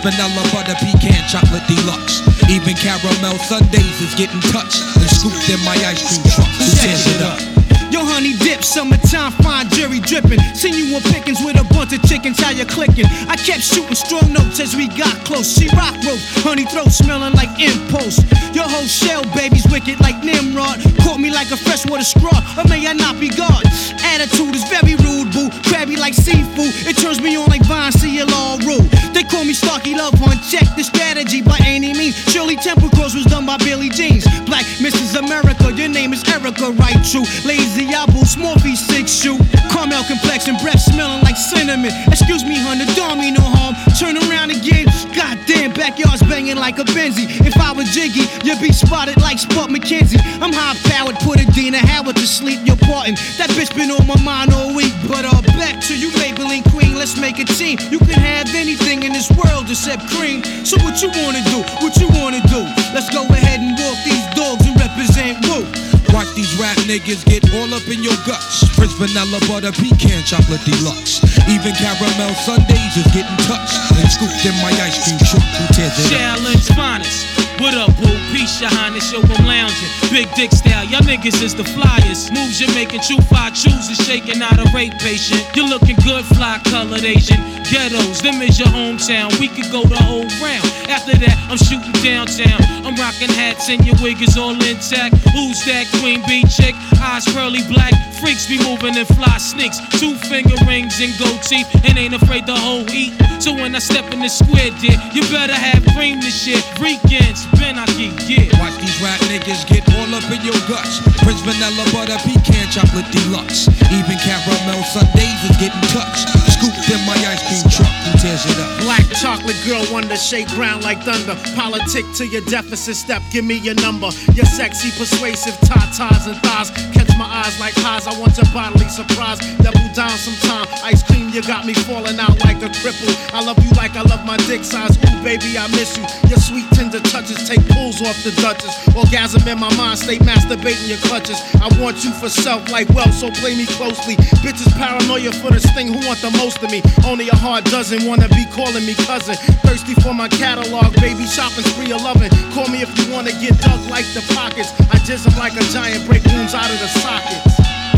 vanilla, butter, pecan, chocolate deluxe. Even caramel sundaes is getting touched and scooped in my ice cream truck. Who tears it up? Yo, honey dip, summertime, fine jury dripping. Seen you on pickings with a bunch of chickens, how you clicking? I kept shooting strong notes as we got close. She rock rope, honey throat smelling like impulse. Your whole shell, baby's wicked like Nimrod. Caught me like a freshwater straw, or may I not be God? Attitude is very rude, boo. Crabby like seafood, it turns me on like Vine, see you all rule. They call me Starkey Love Hunt, check the strategy by any means. Shirley Temple Cross was done by Billie Jeans. Black Mrs. America, your name is Erica, right? True. Lazy apple, small feet, 6 shoe. Caramel complexion, breath smelling like cinnamon. Excuse me, hun, the don't mean no harm. Turn around again, goddamn, backyard's banging like a Benzie. If I was Jiggy, you'd be spotted like Spud McKenzie. I'm high powered, put Adina Howard to sleep, you're parting. That bitch been on my mind all week. But back to you, Maybelline Queen, let's make a team. You can have anything in this world except cream. So what you wanna do? What you wanna do? Let's go ahead and walk these dogs and represent Woo. Watch these rap niggas get all up in your guts. Prince vanilla, butter, pecan, chocolate deluxe. Even caramel sundaes is getting touched and scooped in my ice cream truck. Who tears it up? Challenge finest. What up, boo? Peace, your highness, yo, I'm lounging. Big dick style, y'all niggas is the flyers. Moves you're making, true fire chooses, shaking out a rape patient. You're looking good, fly colored Asian. Ghettos, them is your hometown. We could go the whole round. After that, I'm shooting downtown. I'm rocking hats and your wig is all intact. Who's that queen bee chick? Eyes pearly black. Freaks be moving in fly sneaks. 2-finger rings and gold teeth. And ain't afraid the whole eat. So when I step in the square, dear, you better have cream this shit. Weekends, Benaki, yeah. Watch these rap niggas get all up in your guts. Prince vanilla, butter, pecan, chocolate deluxe. Even caramel sundaes is getting touched. Scooped in my ice cream truck. Who tears it up? Black chocolate girl wonder, shake brown like thunder. Politic to your deficit step, give me your number. Your sexy, persuasive tatas and thighs catch my eyes like highs. I want your bodily surprise. Double down sometime. Ice cream, you got me falling out like a cripple. I love you like I love my dick size. Ooh, baby, I miss you. Your sweet tender touches take pulls off the Duchess. Orgasm in my mind, stay masturbating your clutches. I want you for self like wealth, so play me closely. Bitches paranoia for this thing, who want the most of me? Only a hard dozen wanna be calling me cousin. Thirsty for my catalog, baby, shopping spree of loving. Call me if you wanna get dug like the pockets. I jizz them like a giant, break wounds out of the sockets.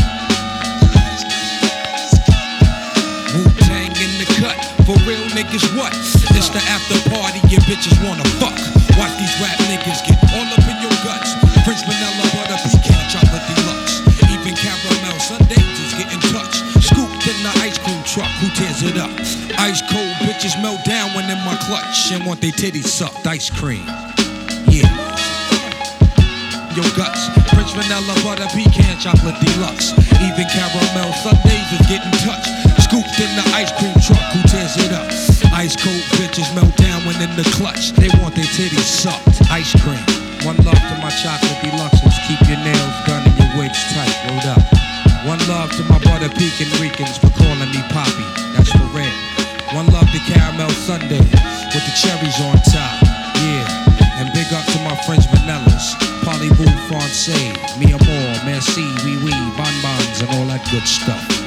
Wu-Tang in the cut, for real niggas what? It's the after party, your bitches wanna fuck. Watch these rap niggas get all up in your guts. Prince vanilla, butter, pecan, chocolate deluxe. Even caramel sundaes is getting touched. Scooped in the ice cream truck, who tears it up? Ice cold bitches melt down when in my clutch and want their titties sucked. Ice cream, yeah. Your guts, Prince vanilla, butter, pecan, chocolate deluxe. Even caramel sundaes is getting touched. Scooped in the ice cream truck, who tears it up? Ice cold bitches melt down when in the clutch. They want their titties sucked. Ice cream. One love to my chocolate deluxes. Keep your nails done and your wigs tight. Rolled up. One love to my butter pecan Ricans for calling me Poppy. That's for red. One love to caramel sundae with the cherries on top. Yeah. And big up to my French vanillas. Parlez-vous français, mi amour, merci, oui oui, bonbons and all that good stuff.